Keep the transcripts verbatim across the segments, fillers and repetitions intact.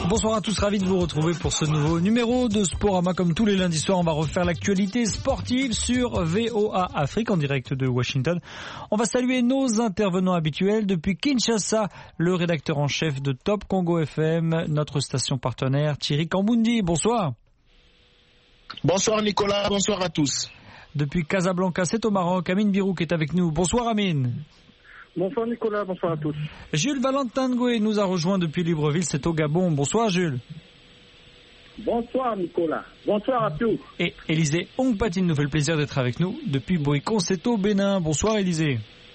Bonsoir à tous, ravi de vous retrouver pour ce nouveau numéro de Sporama. Comme tous les lundis soirs, on va refaire l'actualité sportive sur V O A Afrique en direct de Washington. On va saluer nos intervenants habituels depuis Kinshasa, le rédacteur en chef de Top Congo F M, notre station partenaire Thierry Kambundi. Bonsoir. Bonsoir Nicolas, bonsoir à tous. Depuis Casablanca, c'est au Maroc, Amine Birou qui est avec nous. Bonsoir Amine. Bonsoir Nicolas, bonsoir à tous. Jules Valentin Ngoué nous a rejoint depuis Libreville, c'est au Gabon. Bonsoir Jules. Bonsoir Nicolas, bonsoir à tous. Et Élisée Ongpatine nous fait le plaisir d'être avec nous depuis Boïcon, c'est au Bénin. Bonsoir Élisée.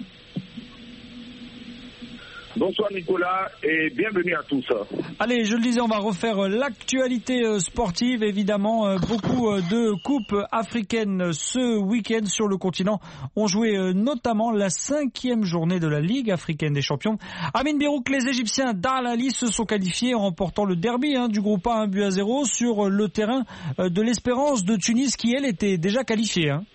Bonsoir Nicolas et bienvenue à tous. Allez, je le disais, on va refaire l'actualité sportive. Évidemment, beaucoup de coupes africaines ce week-end sur le continent ont joué notamment la cinquième journée de la Ligue africaine des champions. Amine Birouk, les Égyptiens d'Al Ahly se sont qualifiés en remportant le derby hein, du groupe A, un but à zéro sur le terrain de l'Espérance de Tunis qui, elle, était déjà qualifiée. Hein.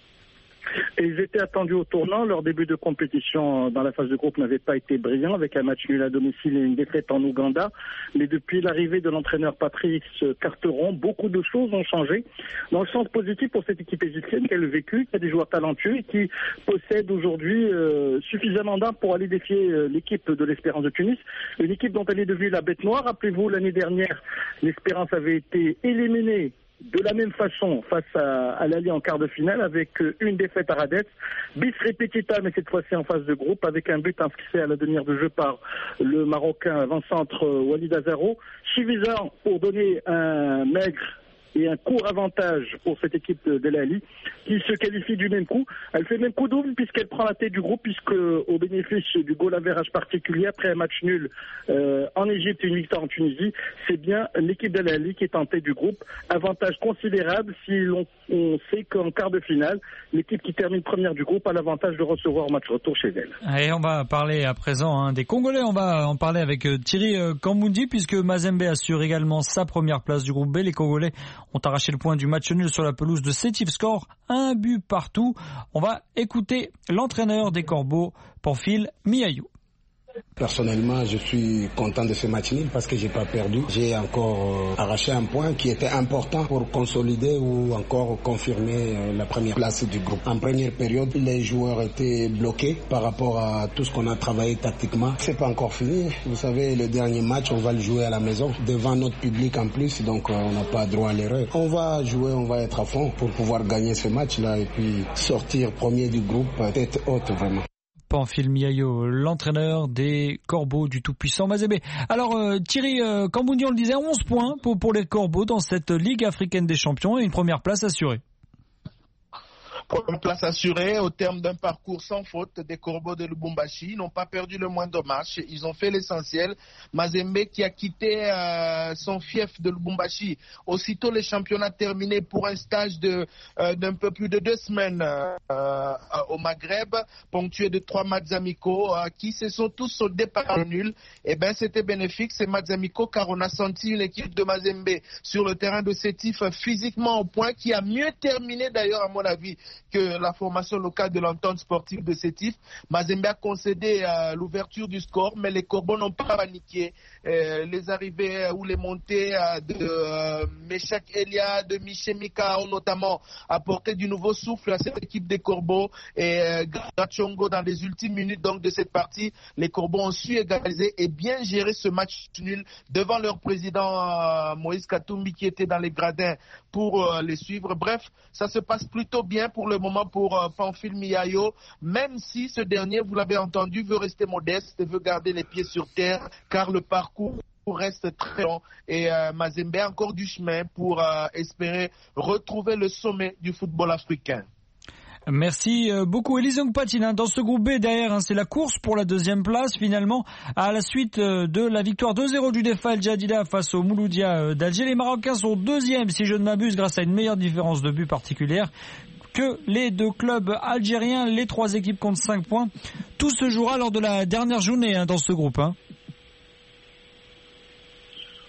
Et ils étaient attendus au tournant. Leur début de compétition dans la phase de groupe n'avait pas été brillant avec un match nul à domicile et une défaite en Ouganda. Mais depuis l'arrivée de l'entraîneur Patrice Carteron, beaucoup de choses ont changé dans le sens positif pour cette équipe égyptienne qui a le vécu, qui a des joueurs talentueux et qui possède aujourd'hui euh, suffisamment d'armes pour aller défier euh, l'équipe de l'Espérance de Tunis. Une équipe dont elle est devenue la bête noire. Rappelez-vous, l'année dernière, l'Espérance avait été éliminée de la même façon face à, à l'Ali en quart de finale avec une défaite à Radès, bis repetita mais cette fois-ci en phase de groupe avec un but inscrit à la demi-heure de jeu par le Marocain avant-centre Walid Azaro, suffisant pour donner un maigre et un court avantage pour cette équipe de l'Ali qui se qualifie du même coup. Elle fait le même coup double puisqu'elle prend la tête du groupe puisque au bénéfice du goal average particulier après un match nul euh, en Égypte et une victoire en Tunisie, c'est bien l'équipe de l'Ali qui est en tête du groupe. Avantage considérable si l'on on sait qu'en quart de finale, l'équipe qui termine première du groupe a l'avantage de recevoir au match retour chez elle. Et on va parler à présent hein, des Congolais. On va en parler avec euh, Thierry euh, Kambundi puisque Mazembe assure également sa première place du groupe B. Les Congolais ont arraché le point du match nul sur la pelouse de Sétif. Score, un but partout. On va écouter l'entraîneur des Corbeaux, Pamphile Miayo. Personnellement, je suis content de ce match nul parce que j'ai pas perdu. J'ai encore euh, arraché un point qui était important pour consolider ou encore confirmer euh, la première place du groupe. En première période, les joueurs étaient bloqués par rapport à tout ce qu'on a travaillé tactiquement. C'est pas encore fini. Vous savez, le dernier match, on va le jouer à la maison devant notre public en plus, donc euh, on n'a pas droit à l'erreur. On va jouer, on va être à fond pour pouvoir gagner ce match-là et puis sortir premier du groupe tête haute vraiment. Pamphile Miayo, l'entraîneur des Corbeaux du tout-puissant Mazembe. Alors euh, Thierry euh, Kambundi, on le disait, onze points pour, pour les Corbeaux dans cette Ligue africaine des champions et une première place assurée. Une place assurée au terme d'un parcours sans faute des Corbeaux de Lubumbashi. Ils n'ont pas perdu le moindre match. Ils ont fait l'essentiel. Mazembe qui a quitté euh, son fief de Lubumbashi. Aussitôt les championnats terminés pour un stage de, euh, d'un peu plus de deux semaines euh, au Maghreb, ponctué de trois matchs amicaux euh, qui se sont tous soldés par le nul. Eh bien, c'était bénéfique ces matchs amicaux car on a senti l'équipe de Mazembe sur le terrain de Sétif physiquement au point, qui a mieux terminé d'ailleurs à mon avis que la formation locale de l'entente sportive de Sétif. Mazembe a concédé euh, l'ouverture du score, mais les Corbeaux n'ont pas paniqué. Euh, les arrivées euh, ou les montées euh, de euh, Meshak Elia, de Miché Mika ont notamment apporté du nouveau souffle à cette équipe des Corbeaux. Et euh, Gachongo, dans les ultimes minutes donc, de cette partie, les Corbeaux ont su égaliser et bien gérer ce match nul devant leur président euh, Moïse Katumbi qui était dans les gradins pour euh, les suivre. Bref, ça se passe plutôt bien pour le moment pour euh, Pamphile Miayo, même si ce dernier, vous l'avez entendu, veut rester modeste, veut garder les pieds sur terre, car le parcours reste très long et euh, Mazembe a encore du chemin pour euh, espérer retrouver le sommet du football africain. Merci beaucoup Élisée Ongpatine. Dans ce groupe B derrière, hein, c'est la course pour la deuxième place finalement à la suite de la victoire deux zéro du Defa El Jadida face au Mouloudia d'Alger. Les Marocains sont deuxièmes si je ne m'abuse grâce à une meilleure différence de but particulière que les deux clubs algériens. Les trois équipes comptent cinq points. Tout se jouera lors de la dernière journée hein, dans ce groupe. Hein.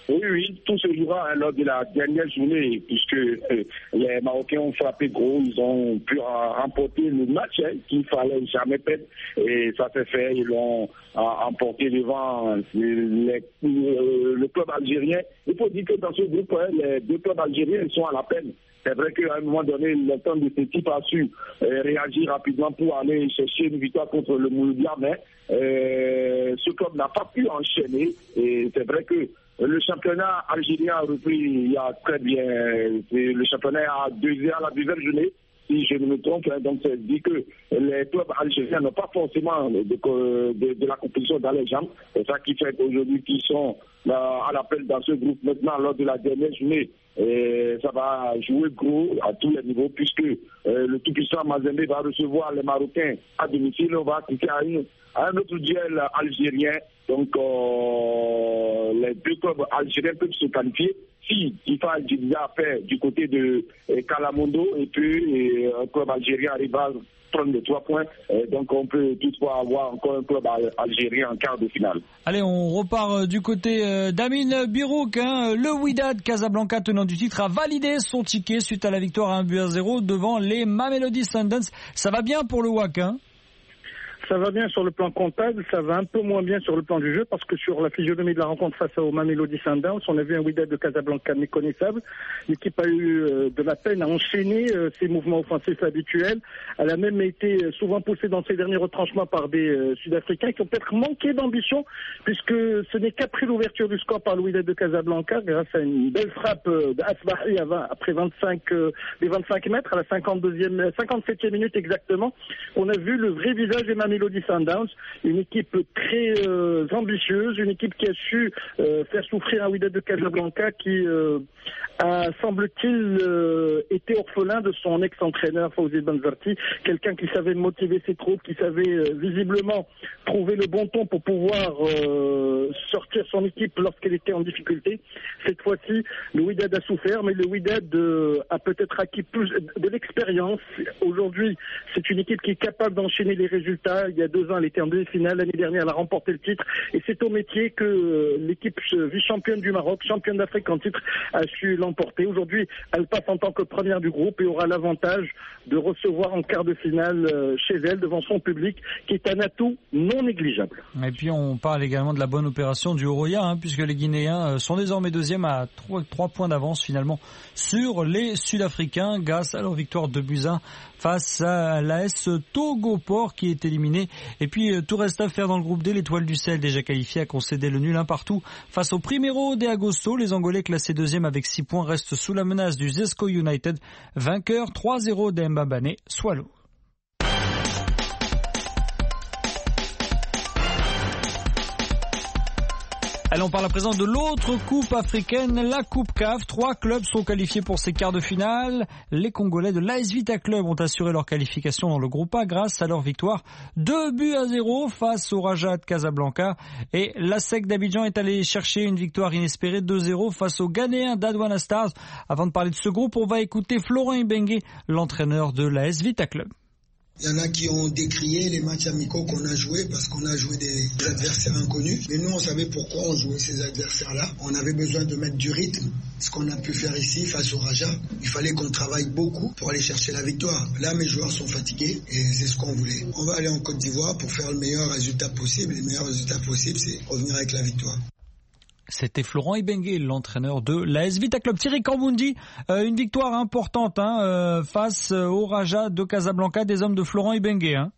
Oui, oui, tout se jouera hein, lors de la dernière journée, puisque euh, les Marocains ont frappé gros, ils ont pu remporter le match hein, qu'il fallait jamais perdre, et ça s'est fait, ils l'ont emporté devant les, euh, le club algérien. Il faut dire que dans ce groupe, hein, les deux clubs algériens sont à la peine. C'est vrai qu'à un moment donné, le temps de cette équipe a su euh, réagir rapidement pour aller chercher une victoire contre le Mouloudia, mais euh, ce club n'a pas pu enchaîner, et c'est vrai que le championnat algérien a repris il y a très bien. Le championnat a deux à la deuxième journée, si je ne me trompe. Donc, ça dit que les clubs algériens n'ont pas forcément de, de, de la compétition dans les jambes. C'est ça qui fait qu'aujourd'hui, ils sont là, à l'appel dans ce groupe. Maintenant, lors de la dernière journée, et ça va jouer gros à tous les niveaux, puisque euh, le tout-puissant Mazembe va recevoir les Marocains à domicile. On va quitter à, une, à un autre duel algérien. Donc, euh, les deux clubs algériens peuvent se qualifier si Ifa Djibouti fait du côté de eh, Kalamondo, et puis et, un club algérien arrive à prendre les trois points. Et donc, on peut toutefois avoir encore un club algérien en quart de finale. Allez, on repart du côté euh, d'Amin Birouk. Hein. Le Wydad Casablanca, tenant du titre, a validé son ticket suite à la victoire à un but à zéro devant les Mamelodi Sundowns. Ça va bien pour le W A C, hein? Ça va bien sur le plan comptable, ça va un peu moins bien sur le plan du jeu, parce que sur la physionomie de la rencontre face au Mamelodi Sundowns, on a vu un Wydad de Casablanca méconnaissable. L'équipe a eu euh, de la peine à enchaîner euh, ses mouvements offensifs habituels. Elle a même été souvent poussée dans ses derniers retranchements par des euh, Sud-Africains qui ont peut-être manqué d'ambition, puisque ce n'est qu'après l'ouverture du score par le Wydad de Casablanca, grâce à une belle frappe euh, d'Asbahi après vingt-cinq, euh, les vingt-cinq mètres, à la cinquante-deuxième, cinquante-septième minute exactement, on a vu le vrai visage des Mamelodi Sundowns, une équipe très euh, ambitieuse, une équipe qui a su euh, faire souffrir un Wydad de Casablanca qui euh, a, semble-t-il, euh, été orphelin de son ex-entraîneur Fawzi Banzarti, quelqu'un qui savait motiver ses troupes, qui savait euh, visiblement trouver le bon ton pour pouvoir euh, sortir son équipe lorsqu'elle était en difficulté. Cette fois-ci, le Wydad a souffert, mais le Wydad euh, a peut-être acquis plus de l'expérience. Aujourd'hui, c'est une équipe qui est capable d'enchaîner les résultats. Il y a deux ans, elle était en demi-finale. L'année dernière, elle a remporté le titre. Et c'est au métier que euh, l'équipe vice-championne du Maroc, championne d'Afrique en titre, a su l'emporter. Aujourd'hui, elle passe en tant que première du groupe et aura l'avantage de recevoir en quart de finale euh, chez elle, devant son public, qui est un atout non négligeable. Et puis, on parle également de la bonne opération du Oroya, hein, puisque les Guinéens sont désormais deuxièmes à trois points d'avance, finalement, sur les Sud-Africains, grâce à leur victoire de buts à un face à l'A S Togoport, qui est éliminé. Et puis, tout reste à faire dans le groupe D. L'Étoile du Sahel, déjà qualifiée, a concédé le nul un partout face au Primeiro de Agosto. Les Angolais, classés deuxième avec six points, restent sous la menace du Zesco United, vainqueur trois zéro d'Mbabane Swallow. Allez, on parle à présent de l'autre coupe africaine, la Coupe C A F. Trois clubs sont qualifiés pour ces quarts de finale. Les Congolais de l'A S Vita Club ont assuré leur qualification dans le groupe A grâce à leur victoire deux buts à zéro face au Raja de Casablanca. Et l'A S E C d'Abidjan est allé chercher une victoire inespérée deux zéro face aux Ghanéens d'Adwana Stars. Avant de parler de ce groupe, on va écouter Florent Ibengue, l'entraîneur de l'A S Vita Club. Il y en a qui ont décrié les matchs amicaux qu'on a joués parce qu'on a joué des adversaires inconnus. Mais nous, on savait pourquoi on jouait ces adversaires-là. On avait besoin de mettre du rythme. Ce qu'on a pu faire ici face au Raja, il fallait qu'on travaille beaucoup pour aller chercher la victoire. Là, mes joueurs sont fatigués et c'est ce qu'on voulait. On va aller en Côte d'Ivoire pour faire le meilleur résultat possible. Le meilleur résultat possible, c'est revenir avec la victoire. C'était Florent Ibengue, l'entraîneur de l'A S Vita Club. Thierry Kambundi, euh, une victoire importante hein, euh, face au Raja de Casablanca, des hommes de Florent Ibengue. Hein.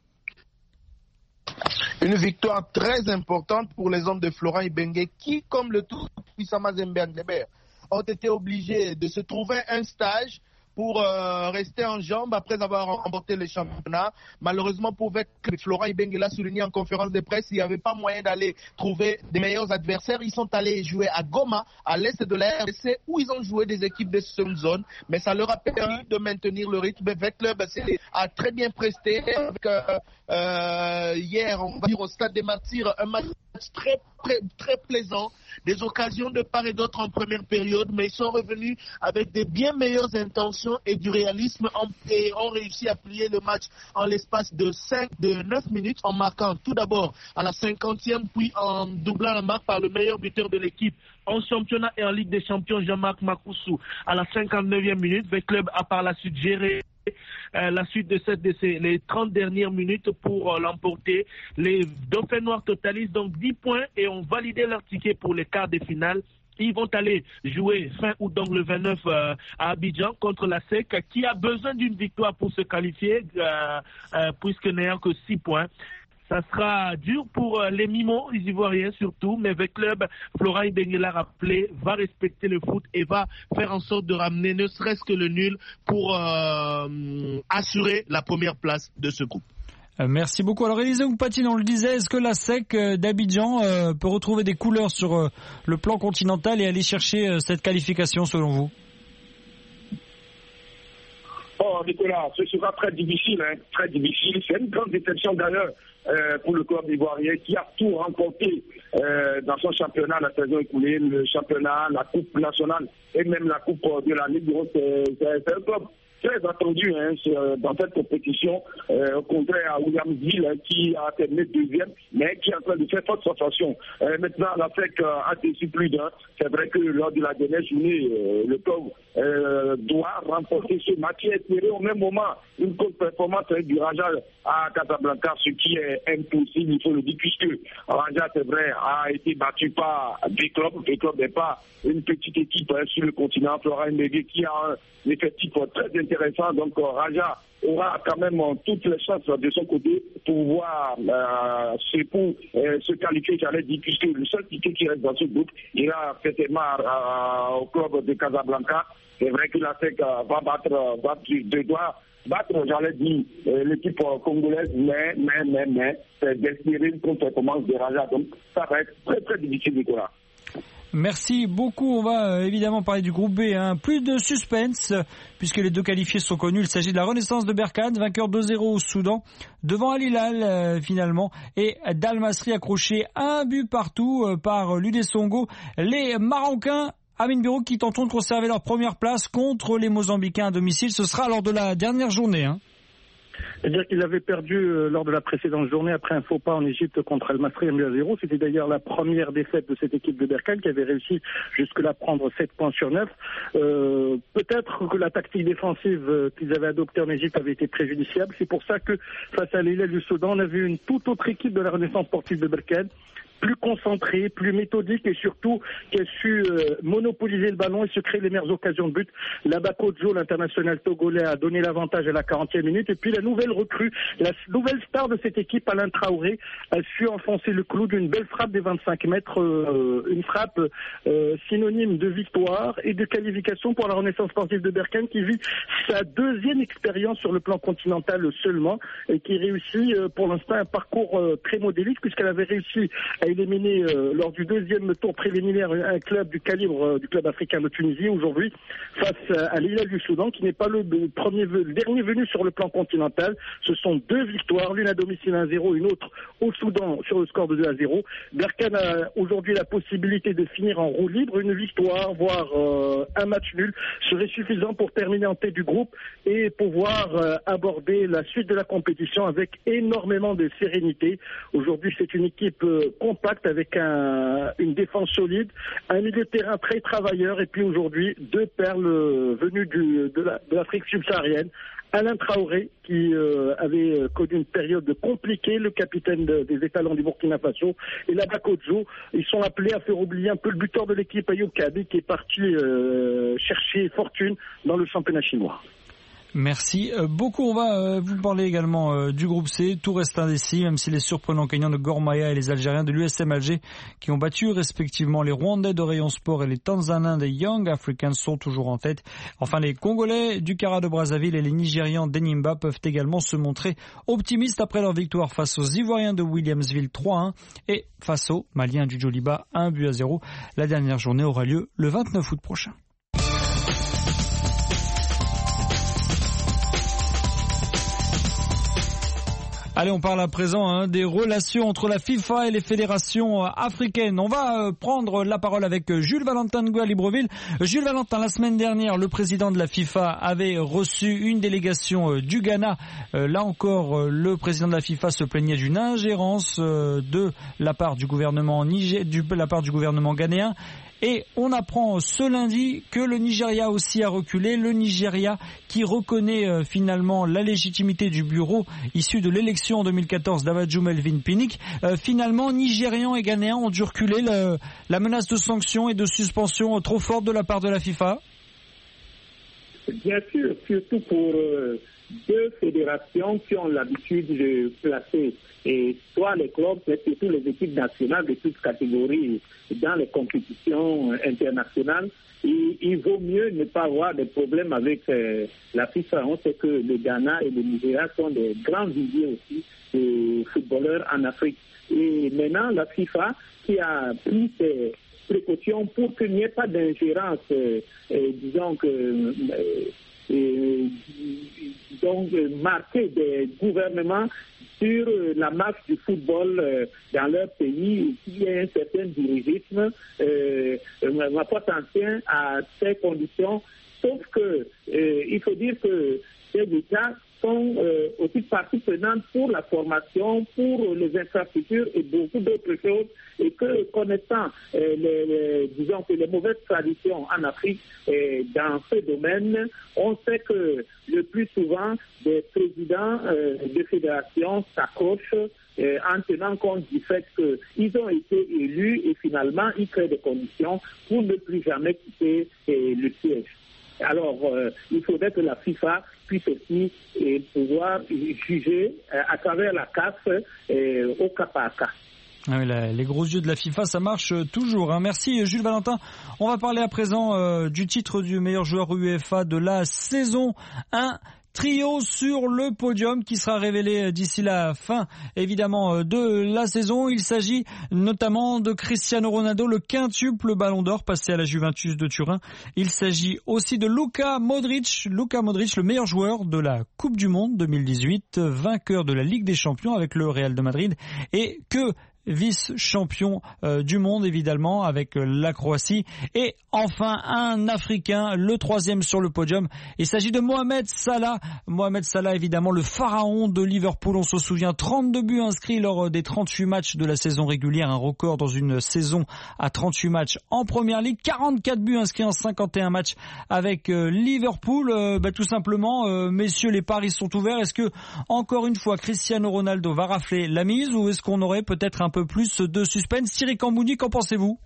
Une victoire très importante pour les hommes de Florent Ibengue qui, comme le tout puissant Mazembe Anglebert, ont été obligés de se trouver un stage pour euh, rester en jambes après avoir remporté le championnat. Malheureusement, pour Florent Ibengue l'a souligné en conférence de presse, il n'y avait pas moyen d'aller trouver des meilleurs adversaires. Ils sont allés jouer à Goma, à l'est de la R D C, où ils ont joué des équipes de seconde zone, mais ça leur a permis de maintenir le rythme. Le club a très bien presté avec, euh, euh, hier, on va dire au Stade des Martyrs, un match très, très, très plaisant, des occasions de part et d'autre en première période, mais ils sont revenus avec des bien meilleures intentions et du réalisme et ont réussi à plier le match en l'espace de cinq, de neuf minutes en marquant tout d'abord à la cinquantième, puis en doublant la marque par le meilleur buteur de l'équipe en championnat et en Ligue des Champions, Jean-Marc Makoussou, à la cinquante-neuvième minute. Le club a par la suite géré Euh, la suite de, cette, de ces, les trente dernières minutes pour euh, l'emporter. Les Dauphins Noirs totalisent donc dix points et ont validé leur ticket pour les quarts de finale. Ils vont aller jouer fin août, donc le vingt-neuf euh, à Abidjan contre la S E C, qui a besoin d'une victoire pour se qualifier, euh, euh, puisque n'ayant que six points. Ça sera dur pour les Mimos, les Ivoiriens surtout, mais le club, Florent Ibenge l'a rappelé, va respecter le foot et va faire en sorte de ramener ne serait-ce que le nul pour euh, assurer la première place de ce groupe. Merci beaucoup. Alors Élisée Oupatine, on le disait, est-ce que la S E C d'Abidjan euh, peut retrouver des couleurs sur euh, le plan continental et aller chercher euh, cette qualification selon vous? Oh Nicolas, ce sera très difficile, hein, très difficile. C'est une grande déception d'ailleurs euh, pour le club ivoirien qui a tout remporté euh, dans son championnat la saison écoulée, le championnat, la coupe nationale et même la coupe de la Ligue. C'est, c'est, c'est un club très attendu hein, dans cette compétition, euh, au contraire à Williamsville hein, qui a terminé deuxième, mais qui est en train de faire forte sensation. Euh, maintenant, la S E C euh, a déçu plus d'un. C'est vrai que lors de la dernière journée, euh, le club euh, doit remporter ce match et espérer au même moment une grosse performance avec du Raja à Casablanca, ce qui est impossible, il faut le dire, puisque Raja, c'est vrai, a été battu par des clubs. Des clubs n'est pas une petite équipe hein, sur le continent. Florent Ibenge qui a un effectif très intéressant. Donc Raja aura quand même toutes les chances de son côté pour pouvoir euh, se, pour, euh, se qualifier, j'allais dire, puisque le seul ticket qui reste dans ce groupe ira certainement euh, au club de Casablanca. C'est vrai que la S E C va battre, va, de, doit battre, j'allais dire, euh, l'équipe congolaise, mais, mais, mais, mais, c'est d'espérer une contre-performance de Raja. Donc ça va être très, très difficile, Nicolas. Merci beaucoup. On va euh, évidemment parler du groupe B. Hein. Plus de suspense, puisque les deux qualifiés sont connus. Il s'agit de la Renaissance de Berkane, vainqueur deux zéro au Soudan, devant Al Hilal euh, finalement, et Dal Masri accroché un but partout euh, par l'U D Songo. Les Marocains, Amine Birou, qui tenteront de conserver leur première place contre les Mozambicains à domicile. Ce sera lors de la dernière journée. Hein. C'est-à-dire qu'il avait perdu euh, lors de la précédente journée après un faux pas en Égypte contre Al Masri un but à zéro. C'était d'ailleurs la première défaite de cette équipe de Berkane qui avait réussi jusque-là à prendre sept points sur neuf. Euh, peut-être que la tactique défensive euh, qu'ils avaient adoptée en Égypte avait été préjudiciable. C'est pour ça que face à l'Hilal du Soudan, on a vu une toute autre équipe de la Renaissance sportive de Berkane, plus concentrée, plus méthodique et surtout qui a su euh, monopoliser le ballon et se créer les meilleures occasions de but. Labako Djo, l'international togolais, a donné l'avantage à la quarantième minute. Et puis la nouvelle recrue, la nouvelle star de cette équipe, Alain Traoré, a su enfoncer le clou d'une belle frappe des vingt-cinq mètres, euh, une frappe euh, synonyme de victoire et de qualification pour la Renaissance sportive de Berkane qui vit sa deuxième expérience sur le plan continental seulement et qui réussit euh, pour l'instant un parcours euh, très modélique puisqu'elle avait réussi à éliminé euh, lors du deuxième tour préliminaire un club du calibre euh, du club africain de Tunisie aujourd'hui face à l'Hilal du Soudan qui n'est pas le, le premier le dernier venu sur le plan continental. Ce sont deux victoires, l'une à domicile un zéro, une autre au Soudan sur le score de deux à zéro. Berkane a aujourd'hui la possibilité de finir en roue libre. Une victoire, voire euh, un match nul serait suffisant pour terminer en tête du groupe et pouvoir euh, aborder la suite de la compétition avec énormément de sérénité. Aujourd'hui, c'est une équipe euh, compacte avec un, une défense solide, un milieu de terrain très travailleur et puis aujourd'hui deux perles venues du, de, la, de l'Afrique subsaharienne. Alain Traoré qui euh, avait connu une période compliquée, le capitaine de, des étalons du Burkina Faso, et Labako Djo, ils sont appelés à faire oublier un peu le buteur de l'équipe Ayoub Kabi qui est parti euh, chercher fortune dans le championnat chinois. Merci beaucoup. On va euh, vous parler également euh, du groupe C. Tout reste indécis, même si les surprenants gagnants de Gor Mahia et les Algériens de l'U S M Alger, qui ont battu respectivement les Rwandais de Rayon Sport et les Tanzaniens des Young Africans, sont toujours en tête. Enfin, les Congolais du Cara de Brazzaville et les Nigérians d'Enimba peuvent également se montrer optimistes après leur victoire face aux Ivoiriens de Williamsville trois un et face aux Maliens du Djoliba un but à zéro. La dernière journée aura lieu le vingt-neuf août prochain. Allez, on parle à présent hein, des relations entre la FIFA et les fédérations euh, africaines. On va euh, prendre la parole avec euh, Jules Valentin Ngoué à Libreville. Euh, Jules Valentin, la semaine dernière, le président de la FIFA avait reçu une délégation euh, du Ghana. Euh, là encore, euh, le président de la FIFA se plaignait d'une ingérence euh, de la part du gouvernement Niger, du, la part du gouvernement ghanéen. Et on apprend ce lundi que le Nigeria aussi a reculé. Le Nigeria qui reconnaît euh, finalement la légitimité du bureau issu de l'élection en deux mille quatorze d'Avadjou Melvin Pinnick. Euh, finalement, Nigérians et Ghanéens ont dû reculer. Le, la menace de sanctions et de suspension trop forte de la part de la FIFA. Bien sûr, surtout pour euh, deux fédérations qui ont l'habitude de placer et soit les clubs, mais surtout les équipes nationales de toutes catégories dans les compétitions internationales. Il, il vaut mieux ne pas avoir de problèmes avec euh, la FIFA. On sait que le Ghana et le Nigeria sont des grands viviers aussi de footballeurs en Afrique. Et maintenant, la FIFA qui a pris ses précautions pour qu'il n'y ait pas d'ingérence, euh, euh, disons que euh, euh, donc marquer des gouvernements sur la marche du football euh, dans leur pays, il y a un certain dirigisme, euh, ma attention à ces conditions, sauf que euh, il faut dire que ces États sont euh, aussi partie prenante pour la formation, pour les infrastructures et beaucoup d'autres choses, et que connaissant euh, les, les, disons que les mauvaises traditions en Afrique euh, dans ce domaine, on sait que le plus souvent des présidents euh, de fédérations s'accrochent euh, en tenant compte du fait qu'ils ont été élus et finalement ils créent des conditions pour ne plus jamais quitter euh, le siège. Alors, euh, il faudrait que la FIFA puisse aussi euh, pouvoir juger euh, à travers la C A F euh, au cas par cas. Ah oui, la, les gros yeux de la FIFA, ça marche toujours. Hein. Merci Jules Valentin. On va parler à présent euh, du titre du meilleur joueur UEFA de la saison un. Trio sur le podium qui sera révélé d'ici la fin évidemment de la saison. Il s'agit notamment de Cristiano Ronaldo, le quintuple ballon d'or passé à la Juventus de Turin. Il s'agit aussi de Luka Modric, Luka Modric, le meilleur joueur de la Coupe du Monde deux mille dix-huit, vainqueur de la Ligue des Champions avec le Real de Madrid et que vice-champion euh, du monde évidemment avec euh, la Croatie. Et enfin un Africain, le troisième sur le podium. Il s'agit de Mohamed Salah. Mohamed Salah évidemment le pharaon de Liverpool. On se souvient, trente-deux buts inscrits lors des trente-huit matchs de la saison régulière, un record dans une saison à trente-huit matchs en Première Ligue, quarante-quatre buts inscrits en cinquante et un matchs avec euh, Liverpool. Euh, bah, tout simplement, euh, messieurs, les paris sont ouverts. Est-ce que encore une fois Cristiano Ronaldo va rafler la mise ou est-ce qu'on aurait peut-être un peu plus de suspense? Thierry Cambouni, qu'en pensez-vous?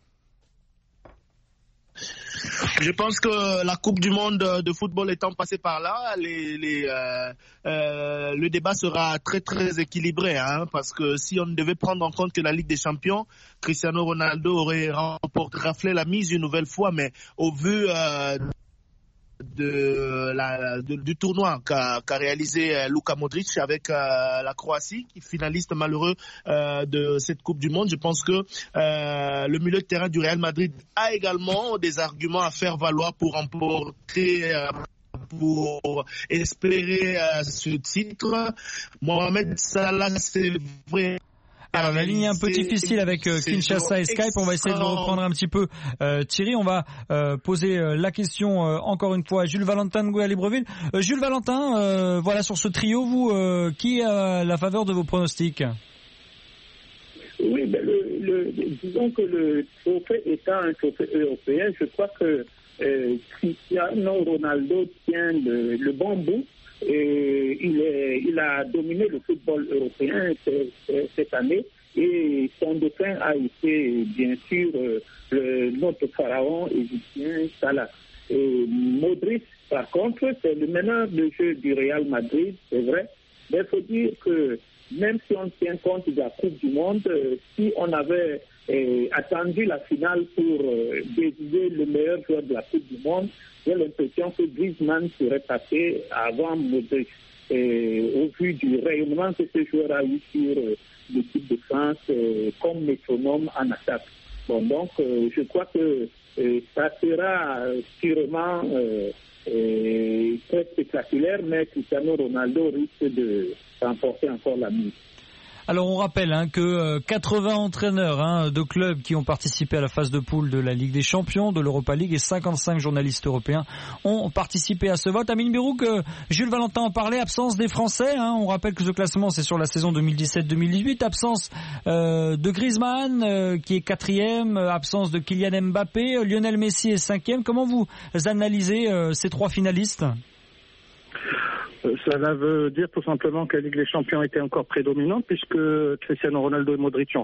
Je pense que la Coupe du Monde de football étant passée par là, les, les, euh, euh, le débat sera très très équilibré, hein, parce que si on devait prendre en compte que la Ligue des Champions, Cristiano Ronaldo aurait remporté, raflé la mise une nouvelle fois, mais au vu euh, de la, de, du tournoi qu'a, qu'a réalisé euh, Luka Modric avec euh, la Croatie, qui finaliste malheureux euh, de cette Coupe du Monde. Je pense que euh, le milieu de terrain du Real Madrid a également des arguments à faire valoir pour remporter, euh, pour espérer euh, ce titre. Mohamed Salah, c'est vrai. Alors la ligne est un peu difficile avec euh, Kinshasa et Skype, on va essayer de vous reprendre un petit peu. Euh, Thierry, on va euh, poser euh, la question euh, encore une fois à Jules Valentin Ngoué à Libreville. Euh, Jules Valentin, euh, voilà sur ce trio, vous, euh, qui a la faveur de vos pronostics? Oui, ben le, le, disons que le trophée étant un trophée européen, je crois que euh, Cristiano Ronaldo tient le, le bon bout. Et il, est, il a dominé le football européen cette année et son déclin a été bien sûr le, notre pharaon égyptien Salah. Et Modric, par contre, c'est le meneur de jeu du Real Madrid, c'est vrai, mais il faut dire que même si on tient compte de la Coupe du Monde, si on avait eh, attendu la finale pour euh, décider le meilleur joueur de la Coupe du Monde, j'ai l'impression que Griezmann serait passé avant Modric. Et au vu du rayonnement que ce joueur a eu sur euh, l'équipe de France euh, comme métronome en attaque. Bon, donc euh, je crois que euh, ça sera sûrement euh, euh, est très spectaculaire, mais Cristiano Ronaldo risque de remporter encore la mise. Alors on rappelle hein, que quatre-vingts entraîneurs hein, de clubs qui ont participé à la phase de poule de la Ligue des Champions, de l'Europa League et cinquante-cinq journalistes européens ont participé à ce vote. Amine Birouk, Jules Valentin en parlait, absence des Français. Hein, on rappelle que ce classement c'est sur la saison deux mille dix-sept deux mille dix-huit. Absence euh, de Griezmann euh, qui est quatrième, absence de Kylian Mbappé, Lionel Messi est cinquième. Comment vous analysez euh, ces trois finalistes ? Cela veut dire tout simplement que la Ligue des Champions était encore prédominante puisque Cristiano Ronaldo et Modric ont